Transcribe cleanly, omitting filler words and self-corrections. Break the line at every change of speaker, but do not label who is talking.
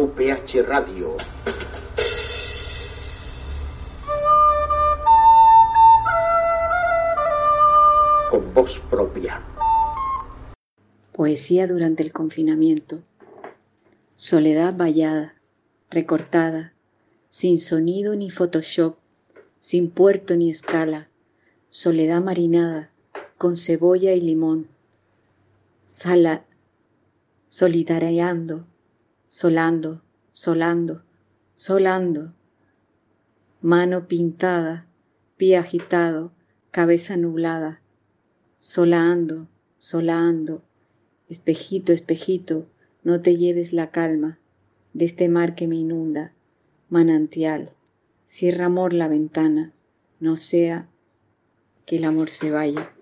UPH Radio. Con voz propia.
Poesía durante el confinamiento. Soledad vallada, recortada, sin sonido ni Photoshop, sin puerto ni escala. Soledad marinada, con cebolla y limón. Solitariando, solando, solando, solando. Mano pintada, pie agitado, cabeza nublada. Solando, solando. Espejito, espejito, no te lleves la calma de este mar que me inunda. Manantial, cierra amor la ventana, no sea que el amor se vaya.